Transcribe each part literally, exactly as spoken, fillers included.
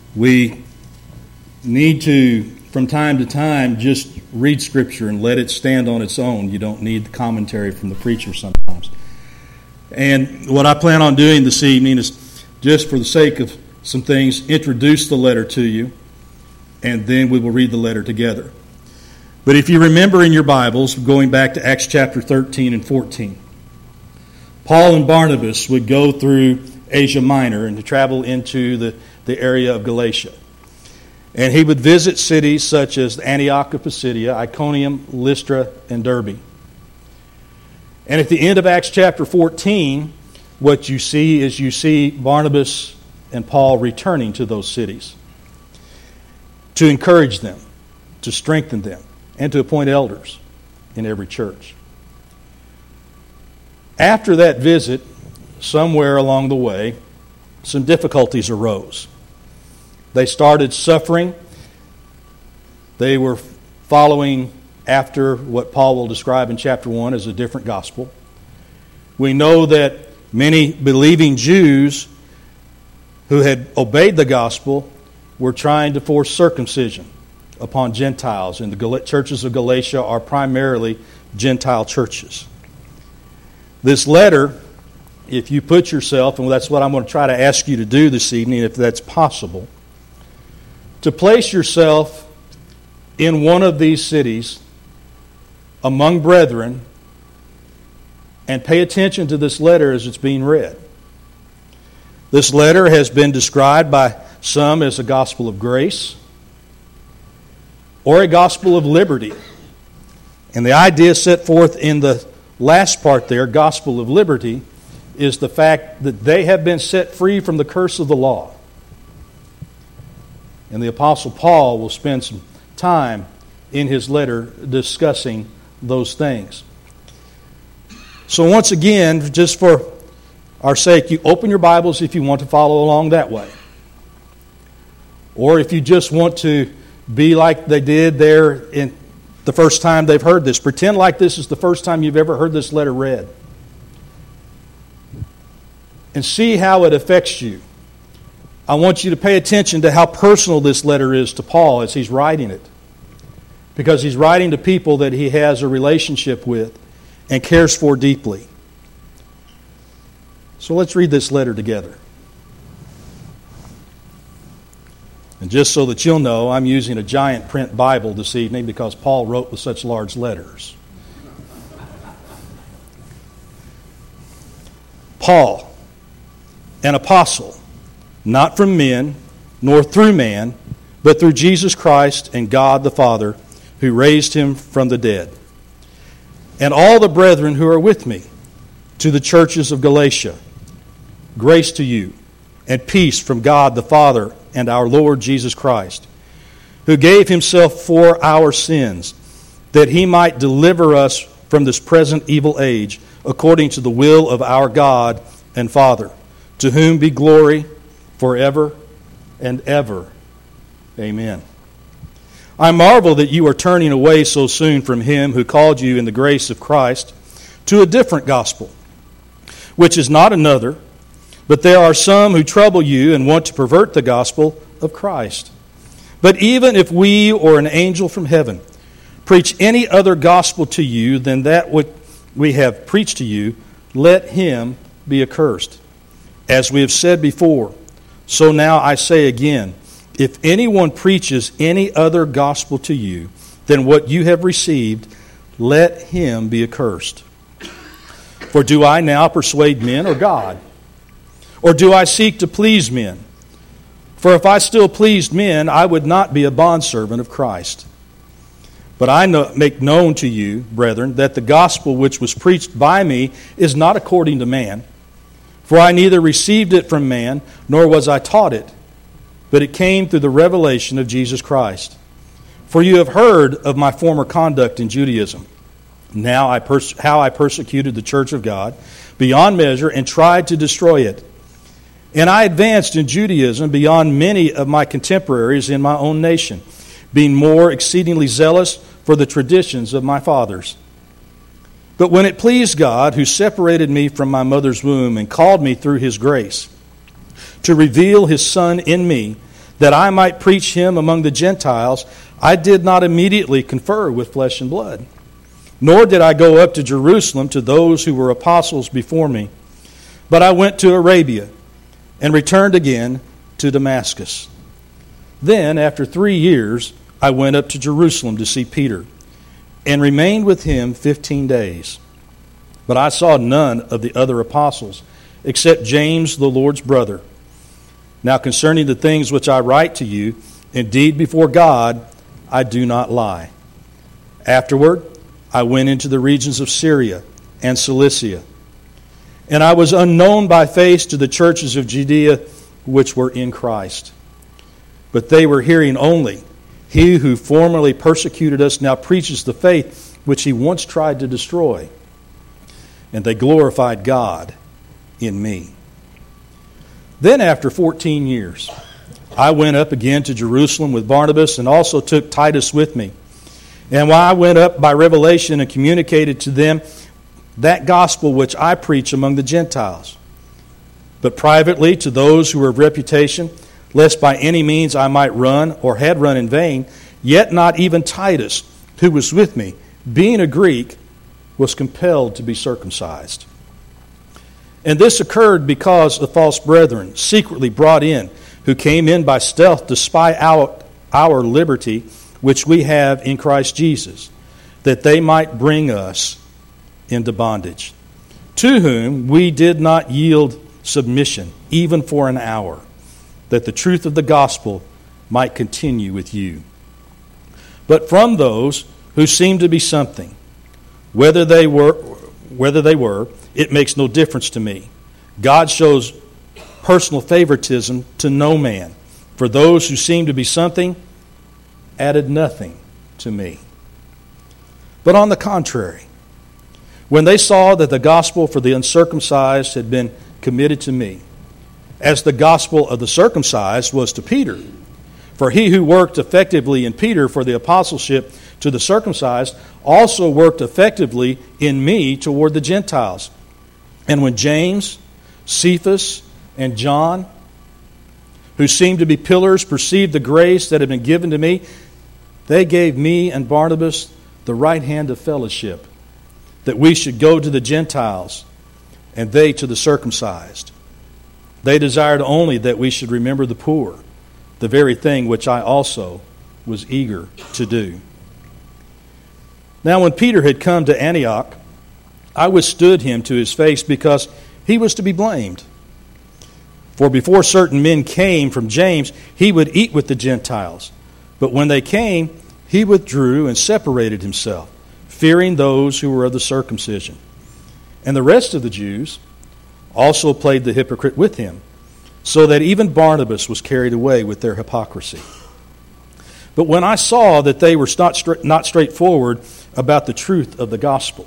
We need to, from time to time, just read Scripture and let it stand on its own. You don't need the commentary from the preacher sometimes. And what I plan on doing this evening is, just for the sake of some things, introduce the letter to you, and then we will read the letter together. But if you remember in your Bibles, going back to Acts chapter thirteen and fourteen, Paul and Barnabas would go through Asia Minor and to travel into the, the area of Galatia. And he would visit cities such as Antioch of Pisidia, Iconium, Lystra, and Derbe. And at the end of Acts chapter fourteen, what you see is you see Barnabas and Paul returning to those cities to encourage them, to strengthen them, and to appoint elders in every church. After that visit, somewhere along the way, some difficulties arose. They started suffering. They were following after what Paul will describe in chapter one as a different gospel. We know that many believing Jews who had obeyed the gospel were trying to force circumcision upon Gentiles, and the churches of Galatia are primarily Gentile churches. This letter, if you put yourself, and that's what I'm going to try to ask you to do this evening, if that's possible, to place yourself in one of these cities among brethren and pay attention to this letter as it's being read. This letter has been described by some as a gospel of grace or a gospel of liberty. And the idea set forth in the last part there, gospel of liberty, is the fact that they have been set free from the curse of the law. And the Apostle Paul will spend some time in his letter discussing those things. So once again, just for our sake, you open your Bibles if you want to follow along that way. Or if you just want to be like they did there in the first time they've heard this, pretend like this is the first time you've ever heard this letter read. And see how it affects you. I want you to pay attention to how personal this letter is to Paul as he's writing it. Because he's writing to people that he has a relationship with and cares for deeply. So let's read this letter together. And just so that you'll know, I'm using a giant print Bible this evening because Paul wrote with such large letters. Paul, an apostle, not from men, nor through man, but through Jesus Christ and God the Father, who raised him from the dead. And all the brethren who are with me, to the churches of Galatia, grace to you, and peace from God the Father and our Lord Jesus Christ, who gave himself for our sins, that he might deliver us from this present evil age, according to the will of our God and Father, to whom be glory forever and ever. Amen. I marvel that you are turning away so soon from him who called you in the grace of Christ to a different gospel, which is not another, but there are some who trouble you and want to pervert the gospel of Christ. But even if we or an angel from heaven preach any other gospel to you than that which we have preached to you, let him be accursed. As we have said before, so now I say again, if anyone preaches any other gospel to you than what you have received, let him be accursed. For do I now persuade men or God? Or do I seek to please men? For if I still pleased men, I would not be a bondservant of Christ. But I know, make known to you, brethren, that the gospel which was preached by me is not according to man. For I neither received it from man, nor was I taught it, but it came through the revelation of Jesus Christ. For you have heard of my former conduct in Judaism, now I pers- how I persecuted the church of God beyond measure and tried to destroy it. And I advanced in Judaism beyond many of my contemporaries in my own nation, being more exceedingly zealous for the traditions of my fathers. But when it pleased God, who separated me from my mother's womb and called me through his grace, to reveal his Son in me, that I might preach him among the Gentiles, I did not immediately confer with flesh and blood. Nor did I go up to Jerusalem to those who were apostles before me. But I went to Arabia and returned again to Damascus. Then, after three years, I went up to Jerusalem to see Peter and remained with him fifteen days. But I saw none of the other apostles except James, the Lord's brother. Now concerning the things which I write to you, indeed before God I do not lie. Afterward, I went into the regions of Syria and Cilicia, and I was unknown by face to the churches of Judea which were in Christ. But they were hearing only, he who formerly persecuted us now preaches the faith which he once tried to destroy. And they glorified God in me. Then after fourteen years, I went up again to Jerusalem with Barnabas and also took Titus with me. And while I went up by revelation and communicated to them that gospel which I preach among the Gentiles, but privately to those who were of reputation, lest by any means I might run or had run in vain, yet not even Titus, who was with me, being a Greek, was compelled to be circumcised. And this occurred because of false brethren, secretly brought in, who came in by stealth to spy out our liberty, which we have in Christ Jesus, that they might bring us into bondage, to whom we did not yield submission, even for an hour, that the truth of the gospel might continue with you. But from those who seemed to be something, whether they were, whether they were, it makes no difference to me. God shows personal favoritism to no man. For those who seemed to be something added nothing to me. But on the contrary, when they saw that the gospel for the uncircumcised had been committed to me, as the gospel of the circumcised was to Peter, for he who worked effectively in Peter for the apostleship to the circumcised also worked effectively in me toward the Gentiles. And when James, Cephas, and John, who seemed to be pillars, perceived the grace that had been given to me, they gave me and Barnabas the right hand of fellowship, that we should go to the Gentiles, and they to the circumcised. They desired only that we should remember the poor, the very thing which I also was eager to do. Now when Peter had come to Antioch, I withstood him to his face because he was to be blamed. For before certain men came from James, he would eat with the Gentiles. But when they came, he withdrew and separated himself, fearing those who were of the circumcision. And the rest of the Jews also played the hypocrite with him, so that even Barnabas was carried away with their hypocrisy. But when I saw that they were not, stra- not straightforward about the truth of the gospel,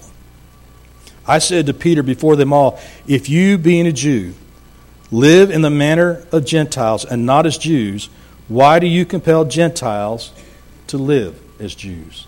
I said to Peter before them all, if you, being a Jew, live in the manner of Gentiles and not as Jews, why do you compel Gentiles to live as Jews?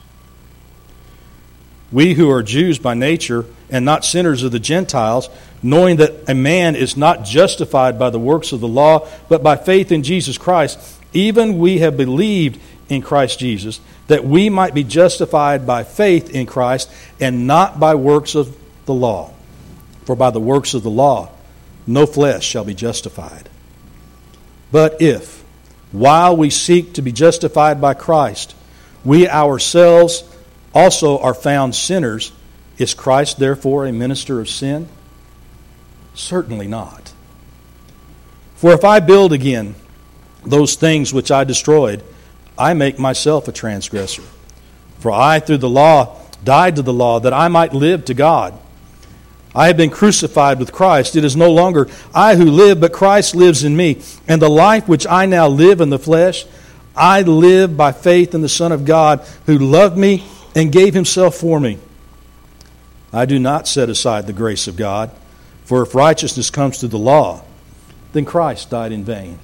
We who are Jews by nature and not sinners of the Gentiles, knowing that a man is not justified by the works of the law, but by faith in Jesus Christ, even we have believed in Christ Jesus, that we might be justified by faith in Christ and not by works of the law. For by the works of the law, no flesh shall be justified. But if, while we seek to be justified by Christ, we ourselves also are found sinners, is Christ therefore a minister of sin? Certainly not. For if I build again those things which I destroyed, I make myself a transgressor. For I, through the law, died to the law, that I might live to God. I have been crucified with Christ. It is no longer I who live, but Christ lives in me. And the life which I now live in the flesh, I live by faith in the Son of God, who loved me and gave himself for me. I do not set aside the grace of God, for if righteousness comes through the law, then Christ died in vain.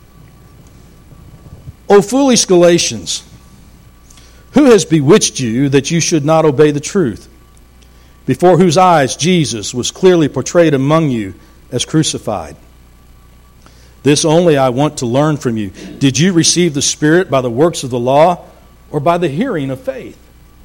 O foolish Galatians, who has bewitched you that you should not obey the truth, before whose eyes Jesus was clearly portrayed among you as crucified? This only I want to learn from you. Did you receive the Spirit by the works of the law or by the hearing of faith?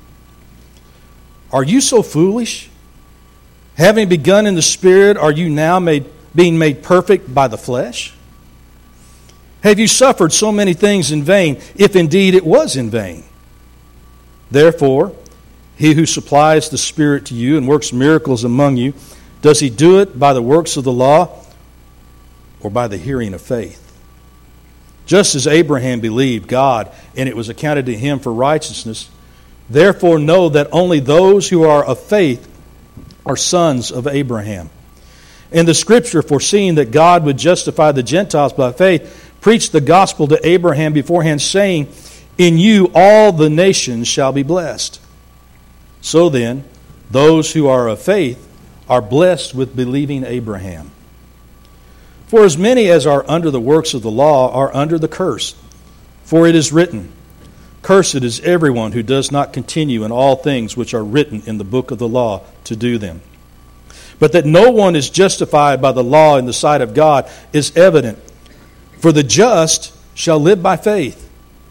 Are you so foolish? Having begun in the Spirit, are you now made, being made perfect by the flesh? Have you suffered so many things in vain, if indeed it was in vain? Therefore, he who supplies the Spirit to you and works miracles among you, does he do it by the works of the law or by the hearing of faith? Just as Abraham believed God, and it was accounted to him for righteousness, therefore know that only those who are of faith are sons of Abraham. And the Scripture, foreseeing that God would justify the Gentiles by faith, preached the gospel to Abraham beforehand, saying, in you all the nations shall be blessed. So then, those who are of faith are blessed with believing Abraham. For as many as are under the works of the law are under the curse. For it is written, cursed is everyone who does not continue in all things which are written in the book of the law to do them. But that no one is justified by the law in the sight of God is evident. For the just shall live by faith.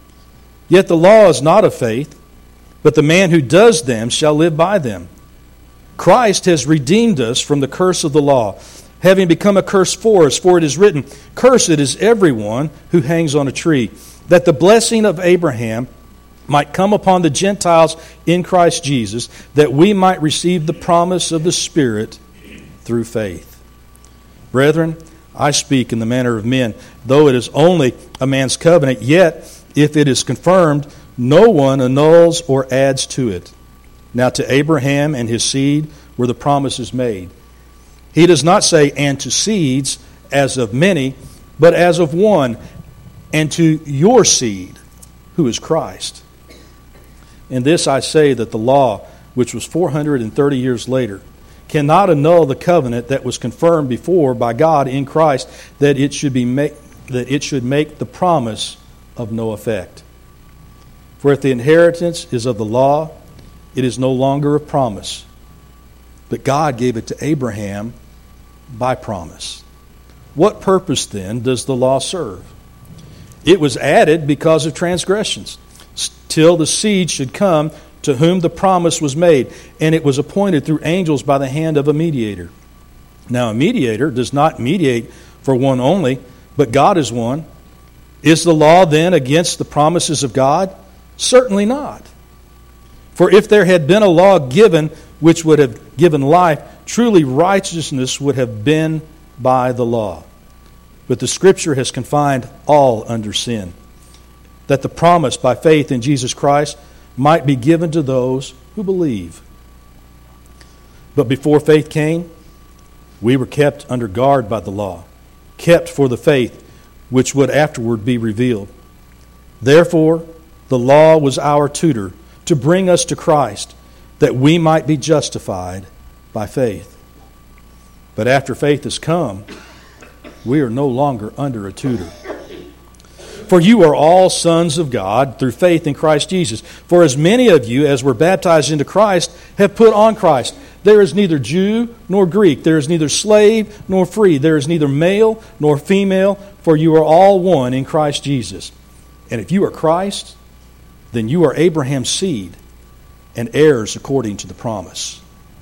Yet the law is not of faith, but the man who does them shall live by them. Christ has redeemed us from the curse of the law, having become a curse for us. For it is written, cursed is everyone who hangs on a tree, that the blessing of Abraham might come upon the Gentiles in Christ Jesus, that we might receive the promise of the Spirit through faith. Brethren, I speak in the manner of men, though it is only a man's covenant, yet if it is confirmed, no one annuls or adds to it. Now to Abraham and his seed were the promises made. He does not say, and to seeds as of many, but as of one, and to your seed, who is Christ. In this I say that the law, which was four hundred thirty years later, cannot annul the covenant that was confirmed before by God in Christ, that it should be make, that it should make the promise of no effect. For if the inheritance is of the law, it is no longer a promise, but God gave it to Abraham by promise. What purpose then does the law serve? It was added because of transgressions, till the seed should come to whom the promise was made, and it was appointed through angels by the hand of a mediator. Now a mediator does not mediate for one only, but God is one. Is the law then against the promises of God? Certainly not. For if there had been a law given which would have given life, truly righteousness would have been by the law. But the Scripture has confined all under sin, that the promise by faith in Jesus Christ might be given to those who believe. But before faith came, we were kept under guard by the law, kept for the faith which would afterward be revealed. Therefore, the law was our tutor to bring us to Christ, that we might be justified by faith. But after faith has come, we are no longer under a tutor. For you are all sons of God through faith in Christ Jesus. For as many of you as were baptized into Christ have put on Christ. There is neither Jew nor Greek. There is neither slave nor free. There is neither male nor female. For you are all one in Christ Jesus. And if you are Christ, then you are Abraham's seed and heirs according to the promise.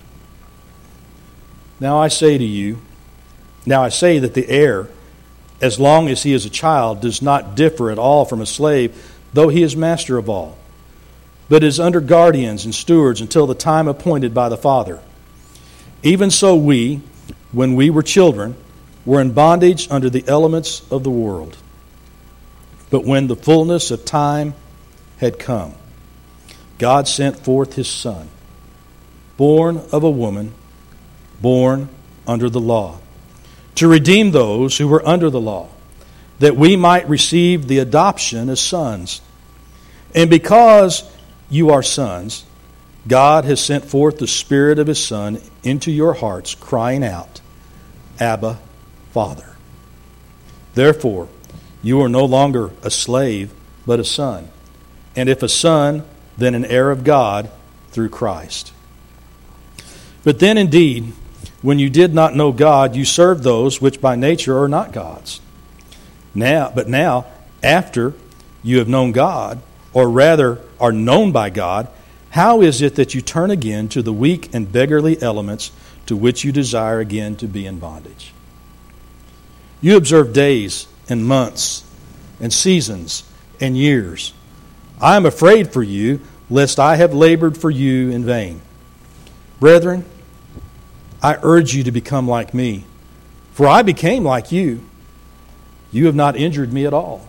Now I say to you, now I say that the heir, as long as he is a child, does not differ at all from a slave, though he is master of all, but is under guardians and stewards until the time appointed by the Father. Even so we, when we were children, were in bondage under the elements of the world. But when the fullness of time had come, God sent forth His Son, born of a woman, born under the law, to redeem those who were under the law, that we might receive the adoption as sons. And because you are sons, God has sent forth the Spirit of His Son into your hearts, crying out, Abba, Father. Therefore, you are no longer a slave, but a son. And if a son, then an heir of God through Christ. But then indeed, when you did not know God, you served those which by nature are not gods. Now, but now, after you have known God, or rather are known by God, how is it that you turn again to the weak and beggarly elements to which you desire again to be in bondage? You observe days and months and seasons and years. I am afraid for you, lest I have labored for you in vain. Brethren, I urge you to become like me, for I became like you. You have not injured me at all.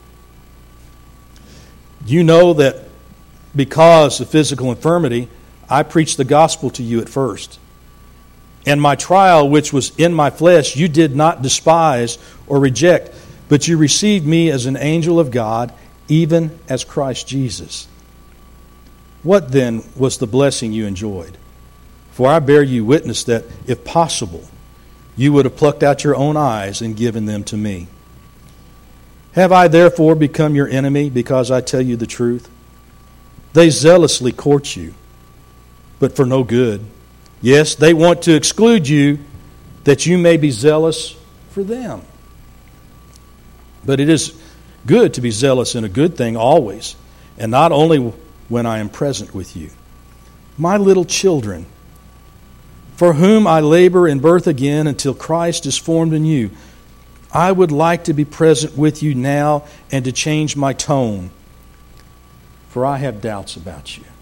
You know that because of physical infirmity, I preached the gospel to you at first. And my trial, which was in my flesh, you did not despise or reject, but you received me as an angel of God, even as Christ Jesus. What then was the blessing you enjoyed? For I bear you witness that, if possible, you would have plucked out your own eyes and given them to me. Have I therefore become your enemy because I tell you the truth? They zealously court you, but for no good. Yes, they want to exclude you, that you may be zealous for them. But it is good to be zealous in a good thing always, and not only when I am present with you. My little children, for whom I labor in birth again until Christ is formed in you, I would like to be present with you now and to change my tone, for I have doubts about you.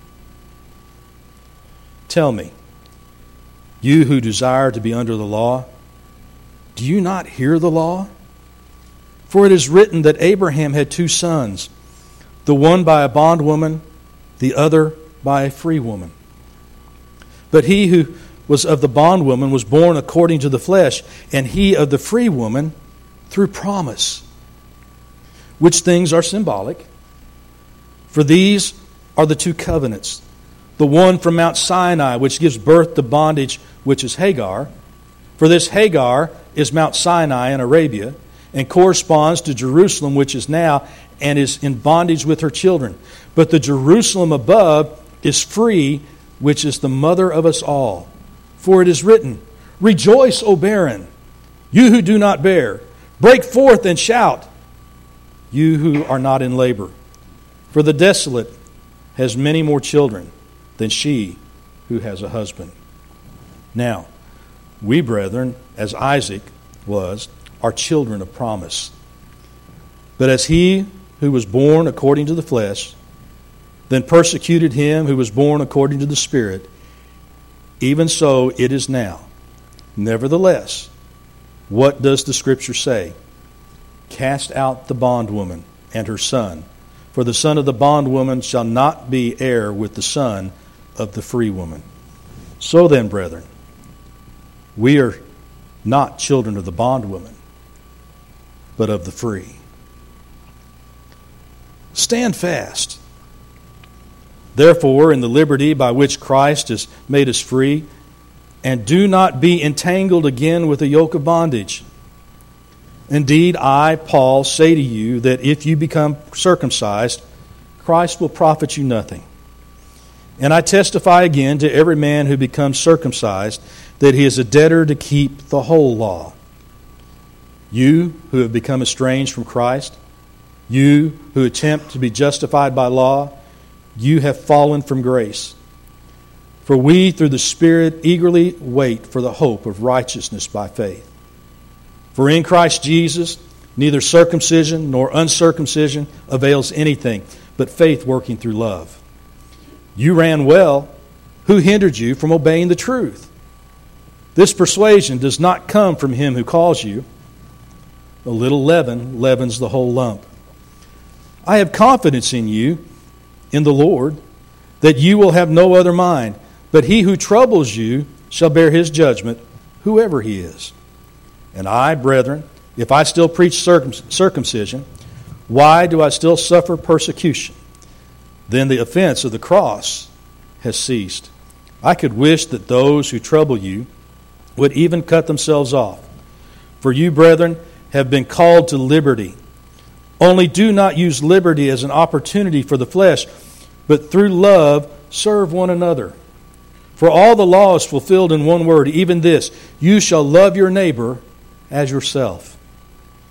Tell me, you who desire to be under the law, do you not hear the law? For it is written that Abraham had two sons, the one by a bondwoman, the other by a free woman. But he who was of the bondwoman was born according to the flesh, and he of the free woman through promise. Which things are symbolic? For these are the two covenants. The one from Mount Sinai, which gives birth to bondage, which is Hagar. For this Hagar is Mount Sinai in Arabia, and corresponds to Jerusalem, which is now, and is in bondage with her children. But the Jerusalem above is free, which is the mother of us all. For it is written, Rejoice, O barren, you who do not bear. Break forth and shout, you who are not in labor. For the desolate has many more children than she who has a husband. Now, we, brethren, as Isaac was, are children of promise. But as he who was born according to the flesh, then persecuted him who was born according to the Spirit, even so it is now. Nevertheless, what does the Scripture say? Cast out the bondwoman and her son, for the son of the bondwoman shall not be heir with the son of the free woman. So then, brethren, we are not children of the bondwoman, but of the free. Stand fast, therefore, in the liberty by which Christ has made us free, and do not be entangled again with the yoke of bondage. Indeed, I, Paul, say to you that if you become circumcised, Christ will profit you nothing. And I testify again to every man who becomes circumcised that he is a debtor to keep the whole law. You who have become estranged from Christ, you who attempt to be justified by law, you have fallen from grace. For we, through the Spirit, eagerly wait for the hope of righteousness by faith. For in Christ Jesus, neither circumcision nor uncircumcision avails anything, but faith working through love. You ran well. Who hindered you from obeying the truth? This persuasion does not come from him who calls you. A little leaven leavens the whole lump. I have confidence in you, in the Lord, that you will have no other mind, but he who troubles you shall bear his judgment, whoever he is. And I, brethren, if I still preach circumcision, why do I still suffer persecution? Then the offense of the cross has ceased. I could wish that those who trouble you would even cut themselves off. For you, brethren, have been called to liberty. Only do not use liberty as an opportunity for the flesh, but through love serve one another. For all the law is fulfilled in one word, even this, you shall love your neighbor as yourself.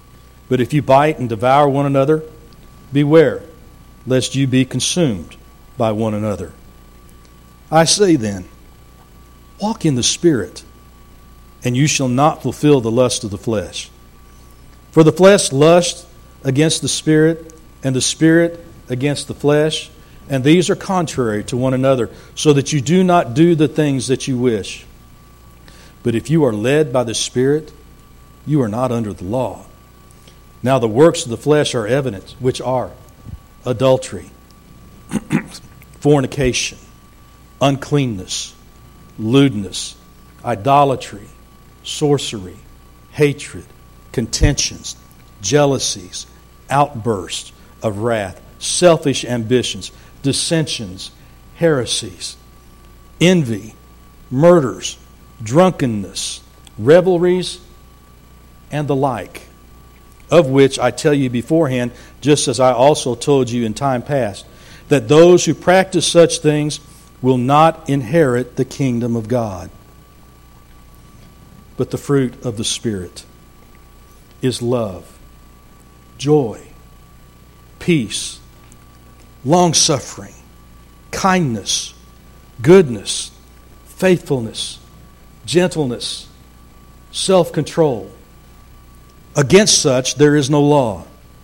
But if you bite and devour one another, beware, lest you be consumed by one another. I say then, walk in the Spirit, and you shall not fulfill the lust of the flesh. For the flesh lusts against the Spirit, and the Spirit against the flesh, and these are contrary to one another, so that you do not do the things that you wish. But if you are led by the Spirit, you are not under the law. Now the works of the flesh are evident, which are adultery, fornication, uncleanness, lewdness, idolatry, sorcery, hatred, contentions, jealousies, outbursts of wrath, selfish ambitions, dissensions, heresies, envy, murders, drunkenness, revelries, and the like, of which I tell you beforehand, just as I also told you in time past, that those who practice such things will not inherit the kingdom of God. But the fruit of the Spirit is love, joy, peace, long-suffering, kindness, goodness, faithfulness, gentleness, self-control. Against such there is no law.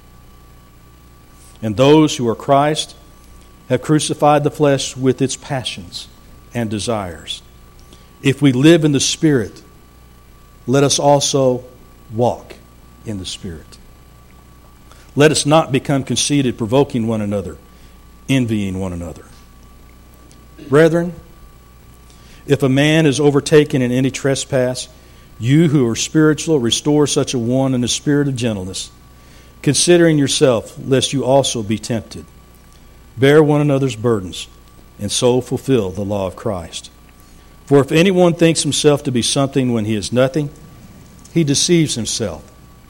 And those who are Christ have crucified the flesh with its passions and desires. If we live in the Spirit, let us also walk in the Spirit. Let us not become conceited, provoking one another, envying one another. Brethren, if a man is overtaken in any trespass, you who are spiritual, restore such a one in a spirit of gentleness, considering yourself, lest you also be tempted. Bear one another's burdens, and so fulfill the law of Christ. For if anyone thinks himself to be something when he is nothing, he deceives himself.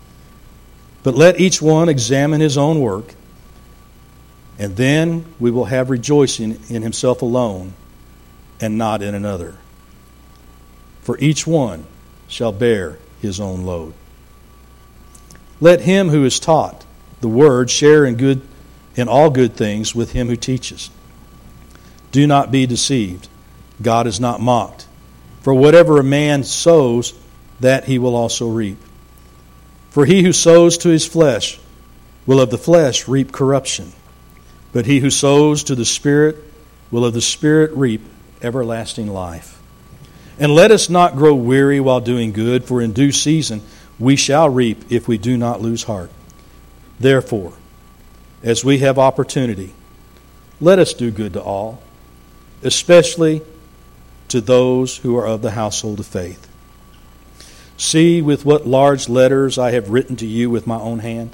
But let each one examine his own work, and then we will have rejoicing in himself alone, and not in another. For each one shall bear his own load. Let him who is taught the word share in good in all good things with him who teaches. Do not be deceived. God is not mocked. For whatever a man sows, that he will also reap. For he who sows to his flesh will of the flesh reap corruption. But he who sows to the Spirit will of the Spirit reap everlasting life. And let us not grow weary while doing good, for in due season we shall reap if we do not lose heart. Therefore, as we have opportunity, let us do good to all, especially to those who are of the household of faith. See with what large letters I have written to you with my own hand.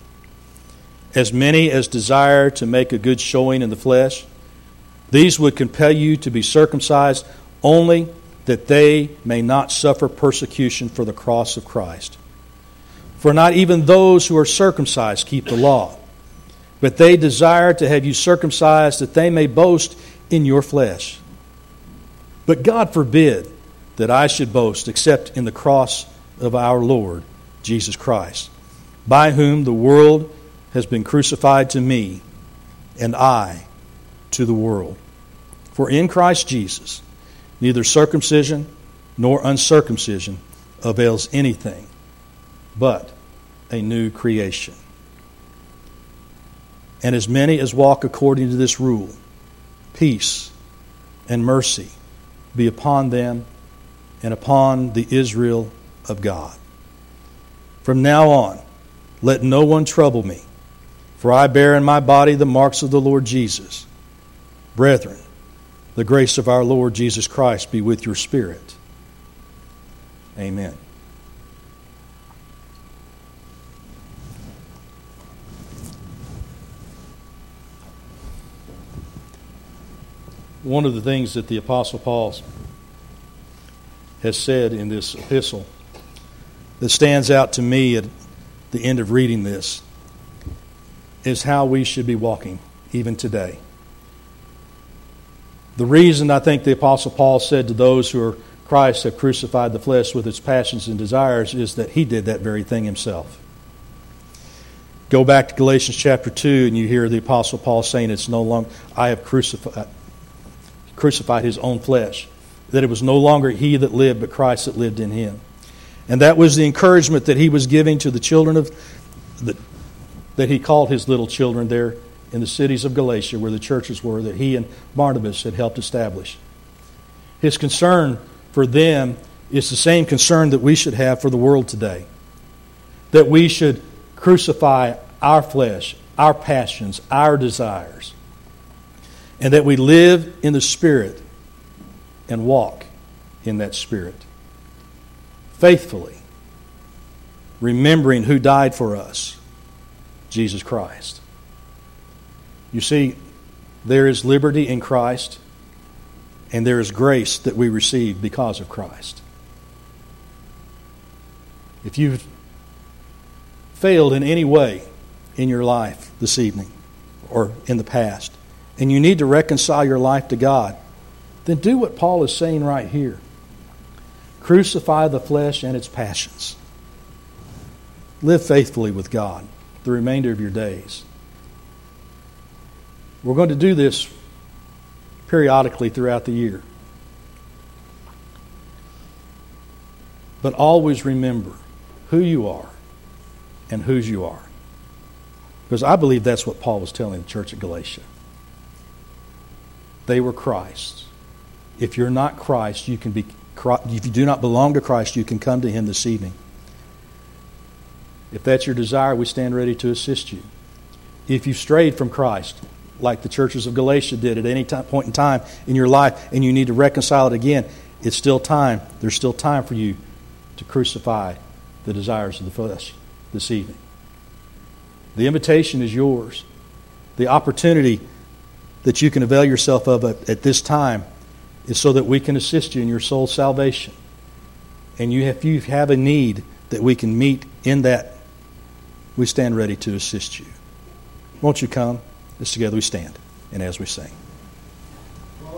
As many as desire to make a good showing in the flesh, these would compel you to be circumcised only that they may not suffer persecution for the cross of Christ. For not even those who are circumcised keep the law, but they desire to have you circumcised that they may boast in your flesh. But God forbid that I should boast except in the cross of our Lord Jesus Christ, by whom the world has been crucified to me, and I to the world. For in Christ Jesus neither circumcision nor uncircumcision avails anything, but a new creation. And as many as walk according to this rule, peace and mercy be upon them and upon the Israel of God. From now on, let no one trouble me, for I bear in my body the marks of the Lord Jesus. Brethren, the grace of our Lord Jesus Christ be with your spirit. Amen. One of the things that the Apostle Paul has said in this epistle that stands out to me at the end of reading this is how we should be walking even today. The reason I think the Apostle Paul said to those who are Christ have crucified the flesh with its passions and desires is that he did that very thing himself. Go back to Galatians chapter two, and you hear the Apostle Paul saying, it's no longer, I have crucified, crucified his own flesh. That it was no longer he that lived, but Christ that lived in him. And that was the encouragement that he was giving to the children of, the, that he called his little children there in the cities of Galatia, where the churches were, that he and Barnabas had helped establish. His concern for them is the same concern that we should have for the world today. That we should crucify our flesh, our passions, our desires, and that we live in the Spirit and walk in that Spirit faithfully, remembering who died for us, Jesus Christ. You see, there is liberty in Christ, and there is grace that we receive because of Christ. If you've failed in any way in your life this evening or in the past, and you need to reconcile your life to God, then do what Paul is saying right here. Crucify the flesh and its passions. Live faithfully with God the remainder of your days. We're going to do this periodically throughout the year. But always remember who you are and whose you are. Because I believe that's what Paul was telling the church at Galatia. They were Christ's. If you're not Christ, you can be. If you do not belong to Christ, you can come to Him this evening. If that's your desire, we stand ready to assist you. If you've strayed from Christ, like the churches of Galatia did at any time, point in time in your life, and you need to reconcile it again, it's still time. There's still time for you to crucify the desires of the flesh this evening. The invitation is yours. The opportunity that you can avail yourself of at, at this time is so that we can assist you in your soul's salvation. And you, if you have a need that we can meet in that, we stand ready to assist you. Won't you come? As together we stand and as we sing.